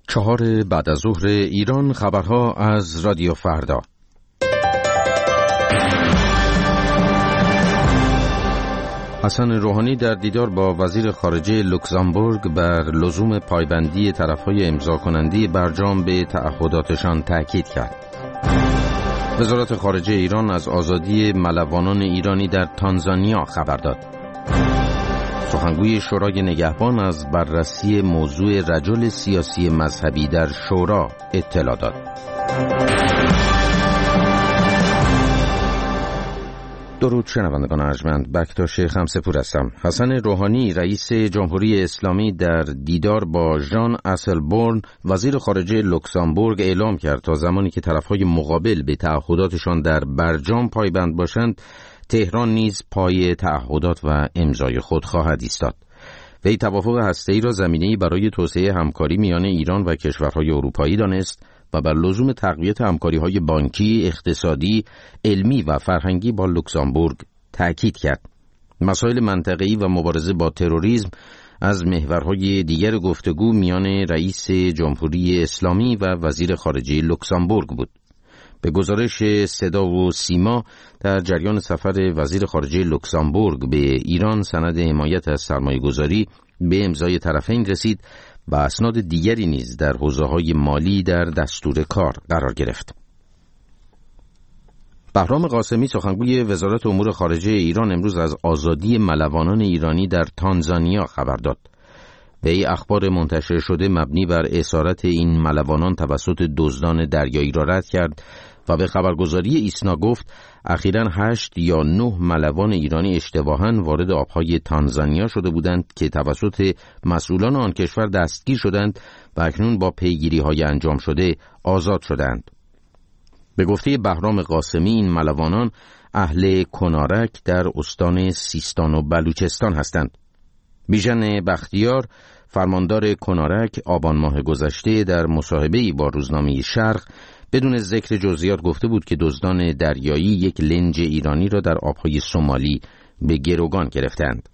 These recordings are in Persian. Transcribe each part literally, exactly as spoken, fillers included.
چهار بعد از ظهر ایران، خبرها از رادیو فردا. حسن روحانی در دیدار با وزیر خارجه لوکزامبورگ بر لزوم پایبندی طرفهای امضا کننده برجام به تعهداتشان تاکید کرد. وزارت خارجه ایران از آزادی ملوانان ایرانی در تانزانیا خبر داد. سخنگوی شورای نگهبان از بررسی موضوع رجل سیاسی مذهبی در شورا اطلاع داد. درود شنوندگان ارجمند، بکتاش خمسه‌پور هستم. حسن روحانی رئیس جمهوری اسلامی در دیدار با ژان اسلبورن وزیر خارجه لوکزامبورگ اعلام کرد تا زمانی که طرفهای مقابل به تعهداتشان در برجام پایبند باشند، تهران نیز پای تعهدات و امضای خود خواهد ایستاد. وی توافق هسته‌ای را زمینه‌ای برای توسعه همکاری میان ایران و کشورهای اروپایی دانست و بر لزوم تقویت همکاری‌های بانکی، اقتصادی، علمی و فرهنگی با لوکزامبورگ تأکید کرد. مسائل منطقه‌ای و مبارزه با تروریسم از محورهای دیگر گفتگو میان رئیس جمهوری اسلامی و وزیر خارجه لوکزامبورگ بود. به گزارش صدا و سیما، در جریان سفر وزیر خارجه لوکزامبورگ به ایران سند حمایت از سرمایه‌گذاری به امضای طرفین رسید و اسناد دیگری نیز در حوزه‌های مالی در دستور کار قرار گرفت. بهرام قاسمی سخنگوی وزارت امور خارجه ایران امروز از آزادی ملوانان ایرانی در تانزانیا خبر داد. وی اخبار منتشر شده مبنی بر اسارت این ملوانان توسط دزدان دریایی را رد کرد و به خبرگزاری ایسنا گفت اخیراً هشت یا نه ملوان ایرانی اشتباهاً وارد آبهای تانزانیا شده بودند که توسط مسئولان آن کشور دستگیر شدند و اکنون با پیگیری‌های انجام شده آزاد شدند. به گفته بهرام قاسمی این ملوانان اهل کنارک در استان سیستان و بلوچستان هستند. بیژن بختیار فرماندار کنارک آبان ماه گذشته در مصاحبه‌ای با روزنامه شرق بدون ذکر جزئیات گفته بود که دزدان دریایی یک لنج ایرانی را در آبهای سومالی به گروگان گرفتند.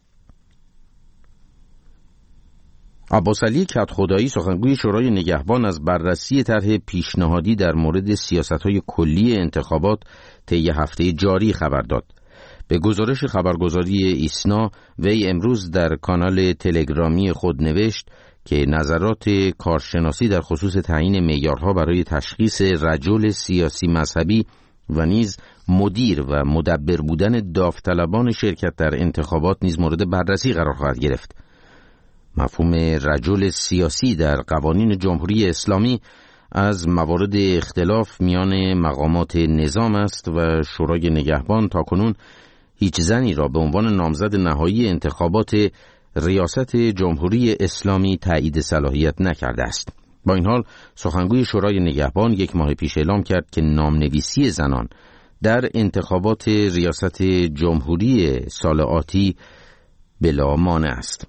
عباس علی کدخدایی سخنگوی شورای نگهبان از بررسی طرح پیشنهادی در مورد سیاست‌های کلی انتخابات طی هفته جاری خبر داد. به گزارش خبرگزاری ایسنا، وی امروز در کانال تلگرامی خود نوشت که نظرات کارشناسی در خصوص تعیین معیارها برای تشخیص رجل سیاسی مذهبی و نیز مدیر و مدبر بودن داوطلبان شرکت در انتخابات نیز مورد بررسی قرار خواهد گرفت. مفهوم رجل سیاسی در قوانین جمهوری اسلامی از موارد اختلاف میان مقامات نظام است و شورای نگهبان تاکنون هیچ زنی را به عنوان نامزد نهایی انتخابات ریاست جمهوری اسلامی تایید صلاحیت نکرده است. با این حال سخنگوی شورای نگهبان یک ماه پیش اعلام کرد که نامنویسی زنان در انتخابات ریاست جمهوری سال آتی بلا مانع است.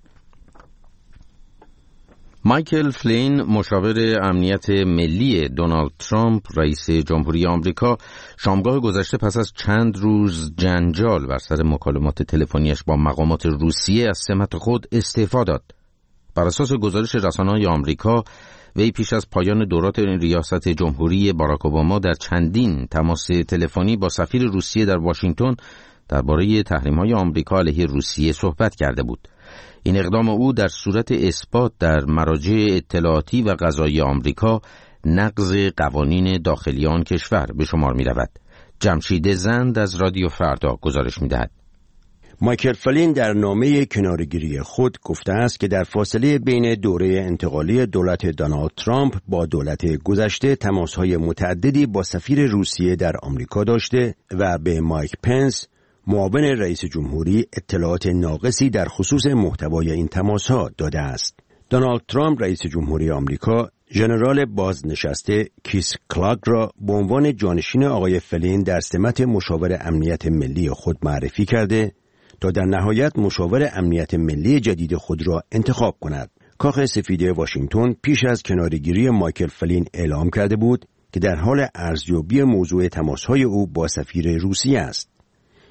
مایکل فلین مشاور امنیت ملی دونالد ترامپ رئیس جمهوری آمریکا شامگاه گذشته پس از چند روز جنجال بر سر مکالمات تلفنیش با مقامات روسیه از سمت خود استعفا داد. بر اساس گزارش رسانه‌های آمریکا، وی پیش از پایان دورات ریاست جمهوری باراک اوباما در چندین تماس تلفنی با سفیر روسیه در واشنگتن درباره تحریم‌های آمریکا علیه روسیه صحبت کرده بود. این اقدام او در صورت اثبات در مراجع اطلاعاتی و قضایی آمریکا نقض قوانین داخلی آن کشور به شمار می رود. جمشید زند از رادیو فردا گزارش می دهد. مایکل فلین در نامه کناره‌گیری خود گفته است که در فاصله بین دوره انتقالی دولت دونالد ترامپ با دولت گذشته تماس‌های متعددی با سفیر روسیه در آمریکا داشته و به مایک پنس معاون رئیس جمهوری اطلاعات ناقصی در خصوص محتوای این تماس‌ها داده است. دونالد ترامپ رئیس جمهوری آمریکا ژنرال بازنشسته کیس کلاگ را به عنوان جانشین آقای فلین در سمت مشاور امنیت ملی خود معرفی کرده تا در نهایت مشاور امنیت ملی جدید خود را انتخاب کند. کاخ سفید واشنگتن پیش از کناره‌گیری مایکل فلین اعلام کرده بود که در حال ارزیابی موضوع تماس‌های او با سفیر روسیه است.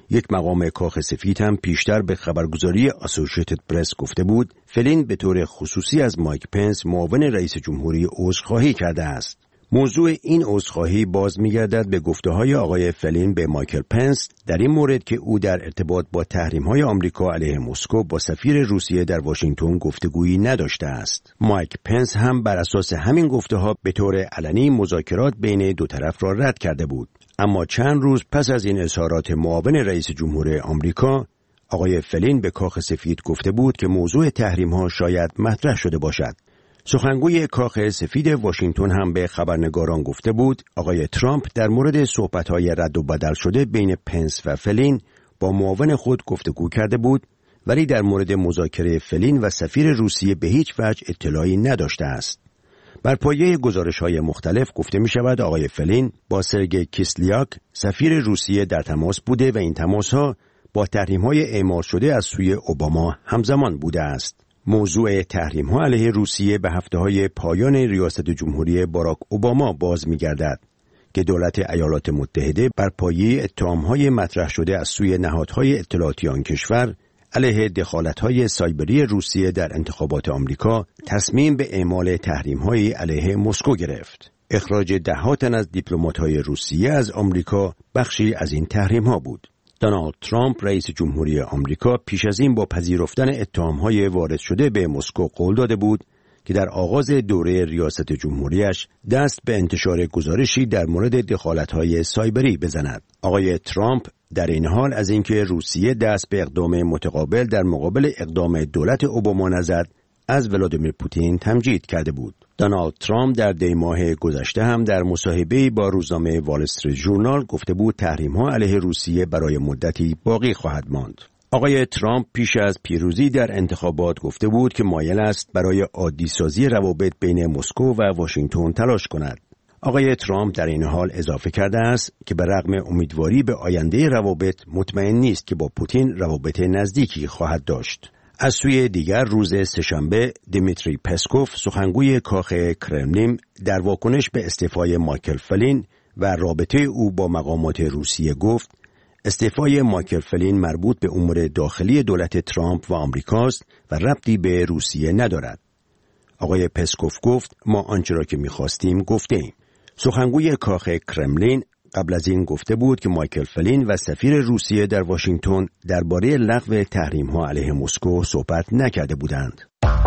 یک مقام کاخ سفید هم پیشتر به خبرگزاری اسوسییتد پرس گفته بود فلین به طور خصوصی از مایک پنس معاون رئیس جمهوری عذرخواهی کرده است. موضوع این عذرخواهی باز می‌گردد به گفته‌های آقای فلین به مایکل پنس در این مورد که او در ارتباط با تحریم‌های آمریکا علیه مسکو با سفیر روسیه در واشنگتن گفتگویی نداشته است. مایک پنس هم بر اساس همین گفته‌ها به طور علنی مذاکرات بین دو طرف را رد کرده بود. اما چند روز پس از این اظهارات معاون رئیس جمهور آمریکا، آقای فلین به کاخ سفید گفته بود که موضوع تحریم‌ها شاید مطرح شده باشد. سخنگوی کاخ سفید واشنگتن هم به خبرنگاران گفته بود آقای ترامپ در مورد صحبت‌های رد و بدل شده بین پنس و فلین با معاون خود گفتگو کرده بود، ولی در مورد مذاکره فلین و سفیر روسیه به هیچ وجه اطلاعی نداشته است. بر پایه گزارش‌های مختلف گفته می‌شود آقای فلین با سرگئی کیسلیاک سفیر روسیه در تماس بوده و این تماس‌ها با تحریم‌های اعمال شده از سوی اوباما همزمان بوده است. موضوع تحریم‌ها علیه روسیه به هفته‌های پایان ریاست جمهوری باراک اوباما باز می‌گردد که دولت ایالات متحده بر پایه اتهام‌های مطرح شده از سوی نهادهای اطلاعاتی آن کشور علیه دخالت‌های سایبری روسیه در انتخابات آمریکا تصمیم به اعمال تحریم‌های علیه مسکو گرفت. اخراج ده‌ها تن از دیپلمات‌های روسیه از آمریکا بخشی از این تحریم‌ها بود. دونالد ترامپ رئیس جمهوری آمریکا پیش از این با پذیرفتن اتهام‌های وارد شده به مسکو قول داده بود که در آغاز دوره ریاست جمهوریش دست به انتشار گزارشی در مورد دخالت‌های سایبری بزند. آقای ترامپ در این حال از اینکه روسیه دست به اقدام متقابل در مقابل اقدام دولت اوباما نزد، از ولادیمیر پوتین تمجید کرده بود. دونالد ترامپ در دی ماه گذشته هم در مصاحبه‌ای با روزنامه وال استریت ژورنال گفته بود تحریم‌ها علیه روسیه برای مدتی باقی خواهد ماند. آقای ترامپ پیش از پیروزی در انتخابات گفته بود که مایل است برای عادی‌سازی روابط بین مسکو و واشنگتن تلاش کند. آقای ترامپ در این حال اضافه کرده است که به رغم امیدواری به آینده روابط مطمئن نیست که با پوتین روابط نزدیکی خواهد داشت. از سوی دیگر روز سه‌شنبه دیمیتری پسکوف سخنگوی کاخ کرملین در واکنش به استعفای مایکل فلین و رابطه او با مقامات روسیه گفت استعفای مایکل فلین مربوط به امور داخلی دولت ترامپ و آمریکاست و ربطی به روسیه ندارد. آقای پسکوف گفت ما آنچه را که می‌خواستیم گفتیم. سخنگوی کاخ کرملین قبل از این گفته بود که مایکل فلین و سفیر روسیه در واشنگتن درباره لغو تحریم‌ها علیه مسکو صحبت نکرده بودند.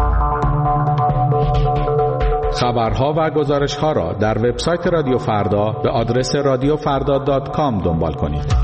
خبرها و گزارش‌ها را در وبسایت رادیو فردا به آدرس رادیو فردا دات کام دنبال کنید.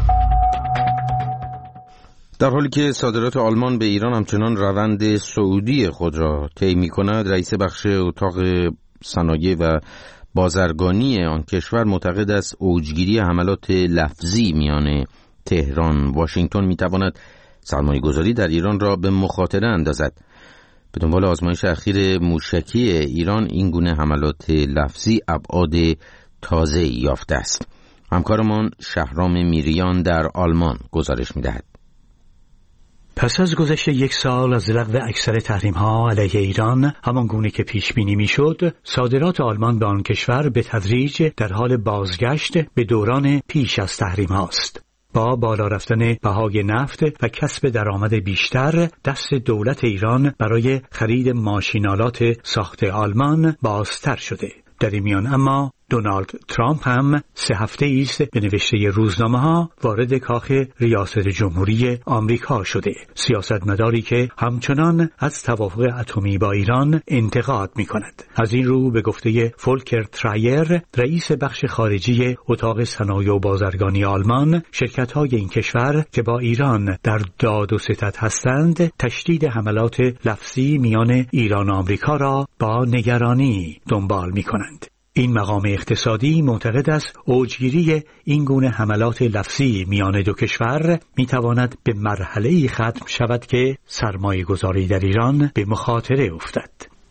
در حالی که صادرات آلمان به ایران همچنان روند صعودی خود را طی می‌کند، رئیس بخش اتاق صنایع و بازرگانی آن کشور معتقد است اوجگیری حملات لفظی میان تهران و واشنگتن می‌تواند سرمایه‌گذاری در ایران را به مخاطره اندازد. به دنبال آزمایش اخیر موشکی ایران این گونه حملات لفظی ابعاد تازه‌ای یافته است. همکارمان شهرام میریان در آلمان گزارش می‌دهد. پس از گذشت یک سال از لغو اکثر تحریم‌ها علیه ایران، همان گونه که پیش بینی می‌شد، صادرات آلمان به آن کشور به تدریج در حال بازگشت به دوران پیش از تحریم‌هاست. با بالا رفتن بهای نفت و کسب درآمد بیشتر، دست دولت ایران برای خرید ماشینالات ساخت آلمان بازتر شده. در این میان اما دونالد ترامپ هم سه هفته است به نوشته روزنامه‌ها وارد کاخ ریاست جمهوری آمریکا شده. سیاستمداری که همچنان از توافق اتمی با ایران انتقاد می‌کند. از این رو به گفته فولکر ترایر، رئیس بخش خارجی اتاق صنایع و بازرگانی آلمان، شرکت‌های این کشور که با ایران در داد و ستد هستند، تشدید حملات لفظی میان ایران و آمریکا را با نگرانی دنبال می‌کنند. این مقام اقتصادی معتقد است اوجگیری این گونه حملات لفظی میان دو کشور میتواند به مرحله‌ای ختم شود که سرمایه گذاری در ایران به مخاطره افتد.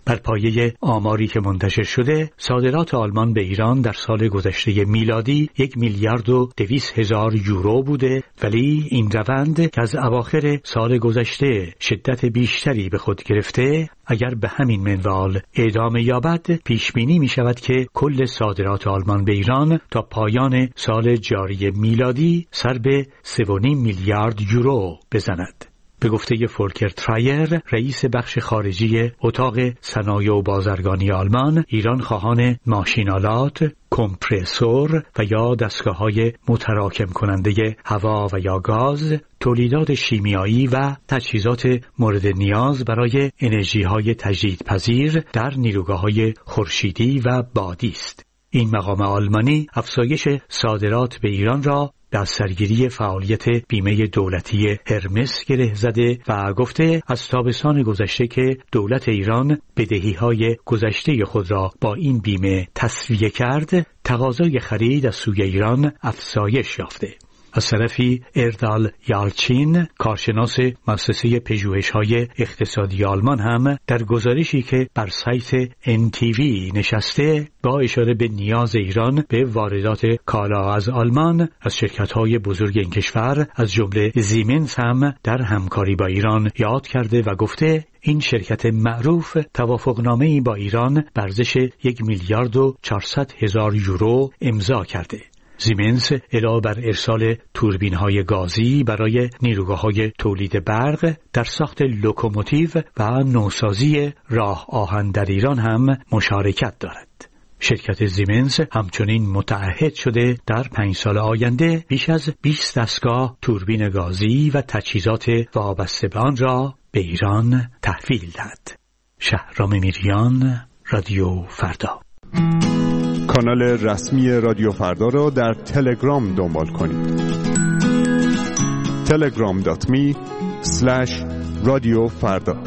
بر پایه آماری که منتشر شده، صادرات آلمان به ایران در سال گذشته میلادی یک میلیارد و دویست هزار یورو بوده، ولی این روند که از اواخر سال گذشته شدت بیشتری به خود گرفته، اگر به همین منوال ادامه یابد، پیش بینی می شود که کل صادرات آلمان به ایران تا پایان سال جاری میلادی سر به سه و نیم میلیارد یورو بزند. به گفته فولکر ترایر، رئیس بخش خارجی اتاق صنایع و بازرگانی آلمان، ایران خواهان ماشینالات، کمپرسور و یا دستگاه‌های متراکم کننده هوا و یا گاز، تولیدات شیمیایی و تجهیزات مورد نیاز برای انرژی‌های تجدیدپذیر در نیروگاه‌های خورشیدی و بادی است. این مقام آلمانی افزایش صادرات به ایران را در سرگیری فعالیت بیمه دولتی هرمس گره زده و گفته از تابستان گذشته که دولت ایران بدهی‌های گذشته خود را با این بیمه تسویه کرد، تقاضای خرید از سوی ایران افزایش یافته. از طرفی اردال یالچین، کارشناس مؤسسه پژوهش‌های اقتصادی آلمان، هم در گزارشی که بر سایت ان تی وی نشسته با اشاره به نیاز ایران به واردات کالا از آلمان از شرکت‌های بزرگ این کشور از جمله زیمنس هم در همکاری با ایران یاد کرده و گفته این شرکت معروف توافقنامه‌ای با ایران به ارزش یک میلیارد و چهارصد هزار یورو امضا کرده. زیمنس علاوه بر ارسال توربین‌های گازی برای نیروگاه‌های تولید برق، در ساخت لوکوموتیو و نوسازی راه آهن در ایران هم مشارکت دارد. شرکت زیمنس همچنین متعهد شده در پنج سال آینده بیش از بیست دستگاه توربین گازی و تجهیزات وابسته به آن را به ایران تحویل دهد. شهرام میریان، رادیو فردا. کانال رسمی رادیو فردا را در تلگرام دنبال کنید. تلگرام دات می اسلش رادیو فردا.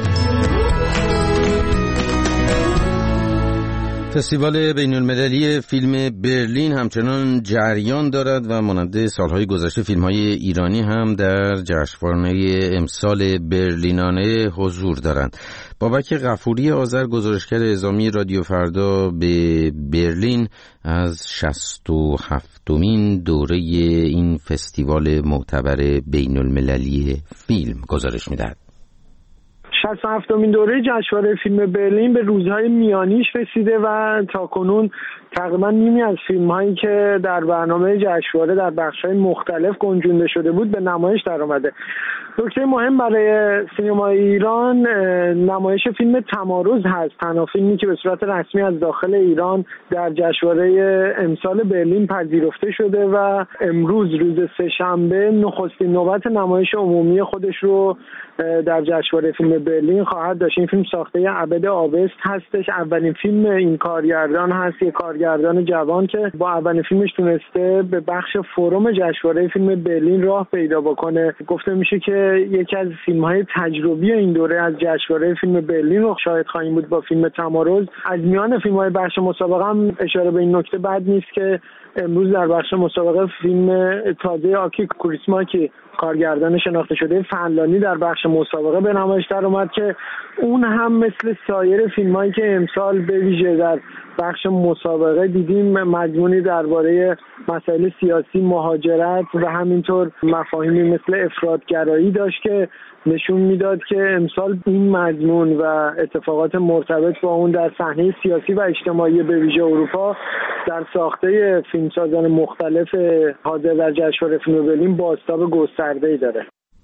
فستیوال بین المللی فیلم برلین همچنان جریان دارد و مانند سالهای گذشته فیلم‌های ایرانی هم در جشنواره امسال برلینانه حضور دارند. بابک غفوری آذر، گزارشگر اعزامی رادیو فردا، به برلین از شصت و هفتمین دوره این فستیوال معتبر بین المللی فیلم گزارش می‌دهد. شصت و هفتمین دوره جشنواره فیلم برلین به روزهای میانیش رسیده و تاکنون تقریبا نیمی از فیلم‌هایی که در برنامه جشنواره در بخش‌های مختلف گنجونده شده بود به نمایش درآمده. نکته مهم برای سینمای ایران نمایش فیلم تمارض هست، تنها فیلمی که به صورت رسمی از داخل ایران در جشنواره امسال برلین پذیرفته شده و امروز روز سه‌شنبه نخستین نوبت نمایش عمومی خودش رو در جشنواره فیلم برلین خواهد داشت. این فیلم ساخته عبد آبست هستش، اولین فیلم این کارگردان هست، یک کارگردان جوان که با اولین فیلمش تونسته به بخش فروم جشنواره فیلم برلین راه پیدا بکنه. گفته میشه که یکی از فیلم‌های تجربی این دوره از جشنواره فیلم برلین رو شاهد خواهیم بود با فیلم تمارض. از میان فیلم‌های بخش مسابقه هم اشاره به این نکته بد نیست که امروز در بخش مسابقه فیلم تازه آکی کوریسماکی، کارگردان شناخته شده فنلاندی، در بخش مسابقه به نمایش در اومد که اون هم مثل سایر فیلمایی که امسال به ویژه در بخش مسابقه دیدیم مضمونی درباره مسائل سیاسی، مهاجرت و همینطور مفاهیمی مثل افراط‌گرایی داشت که نشون میداد که امسال این مضمون و اتفاقات مرتبط با اون در صحنه سیاسی و اجتماعی به ویژه اروپا در ساخته فیلمسازان مختلف حاضر در جشنواره فیلم برلین بازتاب گسترده‌ای داره.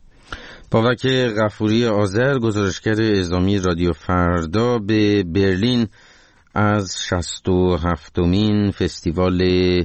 بابک غفوری آذر، گزارشگر اعزامی رادیو فردا، به برلین از شصت و هفتمین فستیوال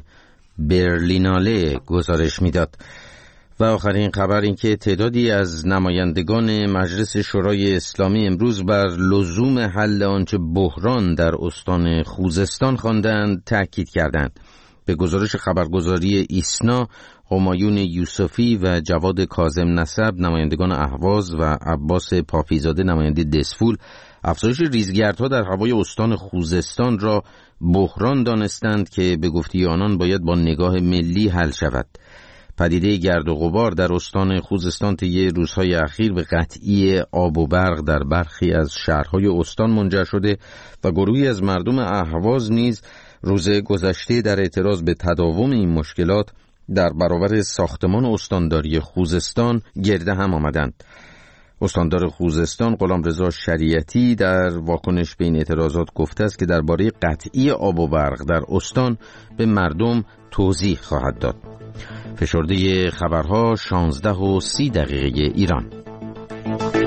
برلیناله گزارش میداد. و آخرین خبر این که تعدادی از نمایندگان مجلس شورای اسلامی امروز بر لزوم حل آنچه بحران در استان خوزستان خواندند تأکید کردند. به گزارش خبرگزاری ایسنا، همایون یوسفی و جواد کاظم نسب، نمایندگان اهواز، و عباس پاپیزاده، نماینده دسفول، افزایش ریزگردها در هوای استان خوزستان را بحران دانستند که به گفته آنان باید با نگاه ملی حل شود. پدیده گرد و غبار در استان خوزستان طی روزهای اخیر به قطعی آب و برق در برخی از شهرهای استان منجر شده و گروهی از مردم اهواز نیز روز گذشته در اعتراض به تداوم این مشکلات در برابر ساختمان استانداری خوزستان گرد هم آمدند. استاندار خوزستان غلامرضا شریعتی در واکنش به این اعتراضات گفته است که درباره قطعی آب و برق در استان به مردم توضیح خواهد داد. فشرده خبرها شانزده و سی دقیقه ایران.